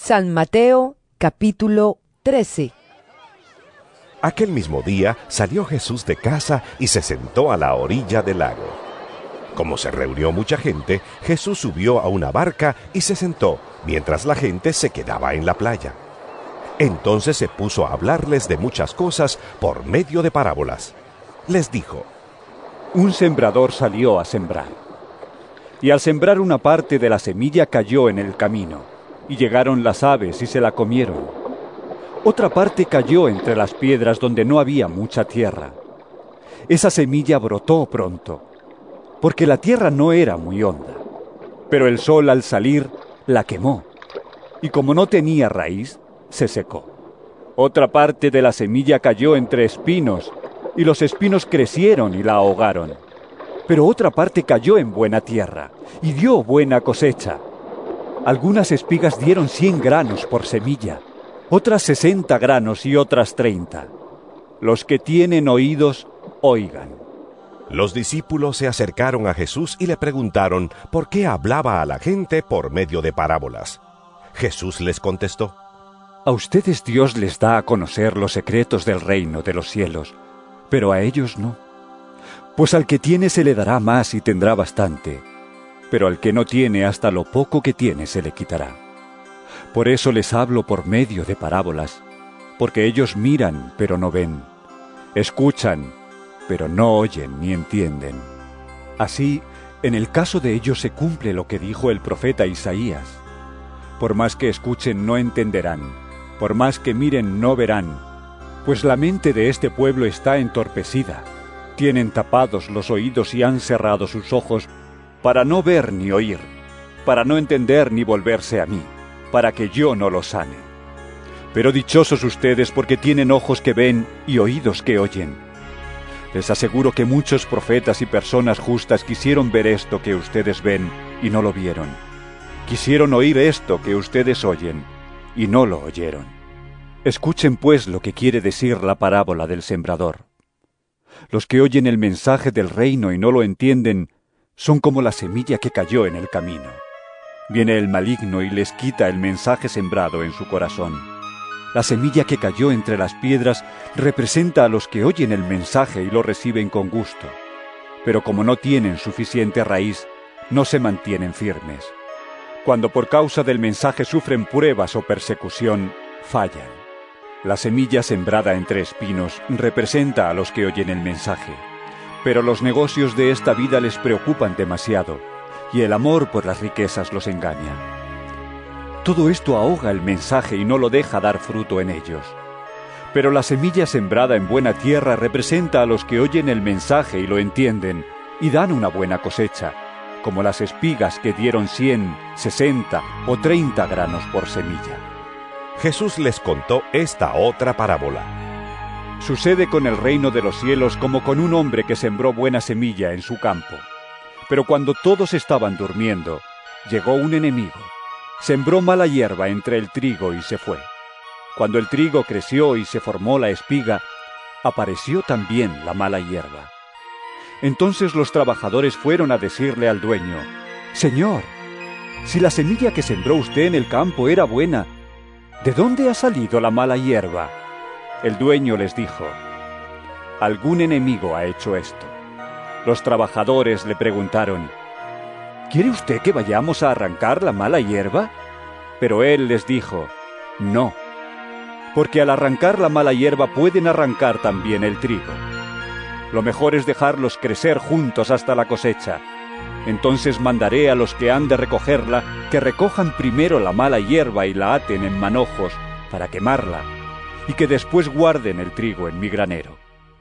San Mateo, capítulo 13. Aquel mismo día salió Jesús de casa y se sentó a la orilla del lago. Como se reunió mucha gente, Jesús subió a una barca y se sentó, mientras la gente se quedaba en la playa. Entonces se puso a hablarles de muchas cosas por medio de parábolas. Les dijo: Un sembrador salió a sembrar. Y al sembrar una parte de la semilla cayó en el camino, y llegaron las aves y se la comieron. Otra parte cayó entre las piedras donde no había mucha tierra. Esa semilla brotó pronto, porque la tierra no era muy honda. Pero el sol al salir la quemó, y como no tenía raíz, se secó. Otra parte de la semilla cayó entre espinos, y los espinos crecieron y la ahogaron. Pero otra parte cayó en buena tierra, y dio buena cosecha. Algunas espigas dieron 100 granos por semilla, otras 60 granos y otras 30. Los que tienen oídos, oigan. Los discípulos se acercaron a Jesús y le preguntaron por qué hablaba a la gente por medio de parábolas. Jesús les contestó: A ustedes Dios les da a conocer los secretos del reino de los cielos, pero a ellos no. Pues al que tiene se le dará más y tendrá bastante, pero al que no tiene, hasta lo poco que tiene se le quitará. Por eso les hablo por medio de parábolas, porque ellos miran, pero no ven, escuchan, pero no oyen ni entienden. Así, en el caso de ellos se cumple lo que dijo el profeta Isaías: Por más que escuchen no entenderán, por más que miren no verán, pues la mente de este pueblo está entorpecida. Tienen tapados los oídos y han cerrado sus ojos para no ver ni oír, para no entender ni volverse a mí, para que yo no los sane. Pero dichosos ustedes porque tienen ojos que ven y oídos que oyen. Les aseguro que muchos profetas y personas justas quisieron ver esto que ustedes ven y no lo vieron. Quisieron oír esto que ustedes oyen y no lo oyeron. Escuchen pues lo que quiere decir la parábola del sembrador. Los que oyen el mensaje del reino y no lo entienden son como la semilla que cayó en el camino. Viene el maligno y les quita el mensaje sembrado en su corazón. La semilla que cayó entre las piedras representa a los que oyen el mensaje y lo reciben con gusto. Pero como no tienen suficiente raíz, no se mantienen firmes. Cuando por causa del mensaje sufren pruebas o persecución, fallan. La semilla sembrada entre espinos representa a los que oyen el mensaje. Pero los negocios de esta vida les preocupan demasiado, y el amor por las riquezas los engaña. Todo esto ahoga el mensaje y no lo deja dar fruto en ellos. Pero la semilla sembrada en buena tierra representa a los que oyen el mensaje y lo entienden, y dan una buena cosecha, como las espigas que dieron 100, 60 o 30 granos por semilla. Jesús les contó esta otra parábola. Sucede con el reino de los cielos como con un hombre que sembró buena semilla en su campo. Pero cuando todos estaban durmiendo, llegó un enemigo, sembró mala hierba entre el trigo y se fue. Cuando el trigo creció y se formó la espiga, apareció también la mala hierba. Entonces los trabajadores fueron a decirle al dueño: Señor, si la semilla que sembró usted en el campo era buena, ¿de dónde ha salido la mala hierba? El dueño les dijo: Algún enemigo ha hecho esto. Los trabajadores le preguntaron: ¿Quiere usted que vayamos a arrancar la mala hierba? Pero él les dijo: No, porque al arrancar la mala hierba pueden arrancar también el trigo. Lo mejor es dejarlos crecer juntos hasta la cosecha. Entonces mandaré a los que han de recogerla que recojan primero la mala hierba y la aten en manojos para quemarla, y que después guarden el trigo en mi granero.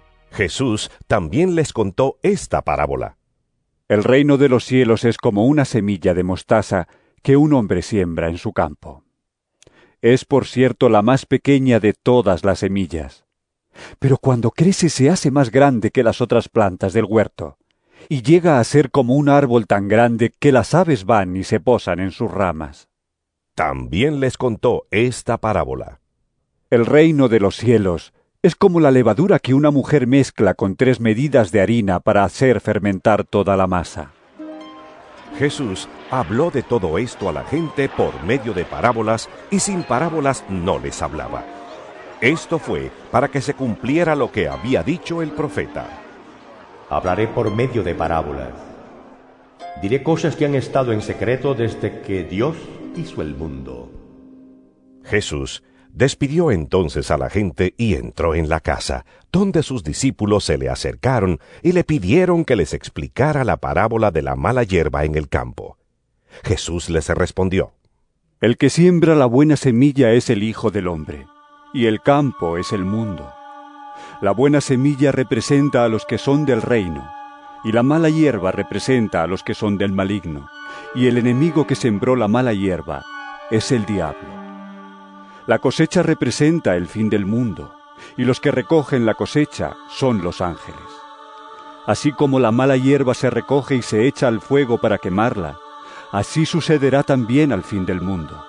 Jesús también les contó esta parábola. El reino de los cielos es como una semilla de mostaza que un hombre siembra en su campo. Es, por cierto, la más pequeña de todas las semillas. Pero cuando crece se hace más grande que las otras plantas del huerto, y llega a ser como un árbol tan grande que las aves van y se posan en sus ramas. También les contó esta parábola. El reino de los cielos es como la levadura que una mujer mezcla con 3 medidas de harina para hacer fermentar toda la masa. Jesús habló de todo esto a la gente por medio de parábolas, y sin parábolas no les hablaba. Esto fue para que se cumpliera lo que había dicho el profeta. Hablaré por medio de parábolas. Diré cosas que han estado en secreto desde que Dios hizo el mundo. Jesús despidió entonces a la gente y entró en la casa, donde sus discípulos se le acercaron y le pidieron que les explicara la parábola de la mala hierba en el campo. Jesús les respondió: El que siembra la buena semilla es el Hijo del Hombre, y el campo es el mundo. La buena semilla representa a los que son del reino, y la mala hierba representa a los que son del maligno, y el enemigo que sembró la mala hierba es el diablo. La cosecha representa el fin del mundo, y los que recogen la cosecha son los ángeles. Así como la mala hierba se recoge y se echa al fuego para quemarla, así sucederá también al fin del mundo.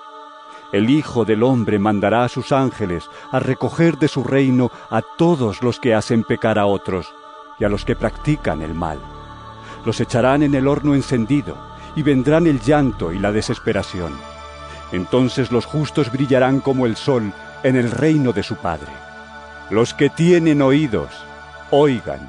El Hijo del Hombre mandará a sus ángeles a recoger de su reino a todos los que hacen pecar a otros y a los que practican el mal. Los echarán en el horno encendido, y vendrán el llanto y la desesperación. Entonces los justos brillarán como el sol en el reino de su Padre. Los que tienen oídos, oigan.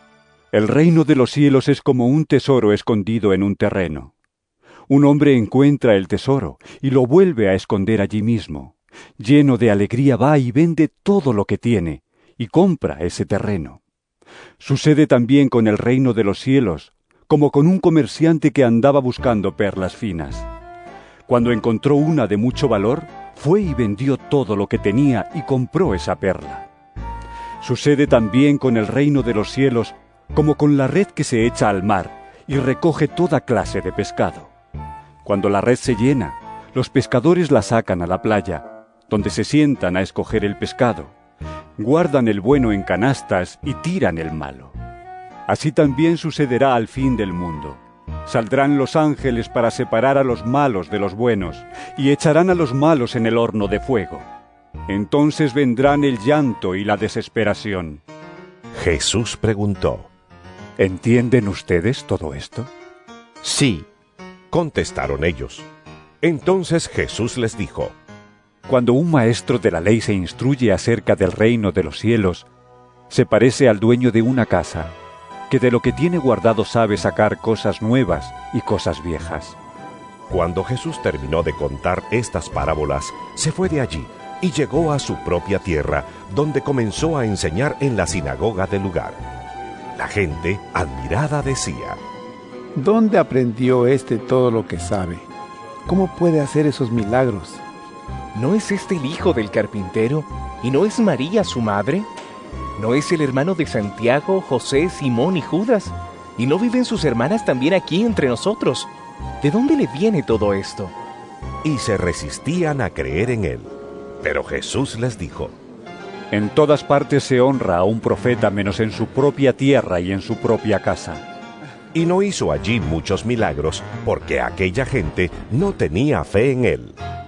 El reino de los cielos es como un tesoro escondido en un terreno. Un hombre encuentra el tesoro y lo vuelve a esconder allí mismo. Lleno de alegría va y vende todo lo que tiene y compra ese terreno. Sucede también con el reino de los cielos, como con un comerciante que andaba buscando perlas finas. Cuando encontró una de mucho valor, fue y vendió todo lo que tenía y compró esa perla. Sucede también con el reino de los cielos, como con la red que se echa al mar y recoge toda clase de pescado. Cuando la red se llena, los pescadores la sacan a la playa, donde se sientan a escoger el pescado. Guardan el bueno en canastas y tiran el malo. Así también sucederá al fin del mundo. Saldrán los ángeles para separar a los malos de los buenos, y echarán a los malos en el horno de fuego. Entonces vendrán el llanto y la desesperación. Jesús preguntó: ¿Entienden ustedes todo esto? Sí, contestaron ellos. Entonces Jesús les dijo: Cuando un maestro de la ley se instruye acerca del reino de los cielos, se parece al dueño de una casa, que de lo que tiene guardado sabe sacar cosas nuevas y cosas viejas. Cuando Jesús terminó de contar estas parábolas, se fue de allí y llegó a su propia tierra, donde comenzó a enseñar en la sinagoga del lugar. La gente, admirada, decía: ¿Dónde aprendió todo lo que sabe? ¿Cómo puede hacer esos milagros? ¿No es este el hijo del carpintero? ¿Y no es María su madre? ¿No es el hermano de Santiago, José, Simón y Judas? ¿Y no viven sus hermanas también aquí entre nosotros? ¿De dónde le viene todo esto? Y se resistían a creer en él. Pero Jesús les dijo: En todas partes se honra a un profeta menos en su propia tierra y en su propia casa. Y no hizo allí muchos milagros, porque aquella gente no tenía fe en él.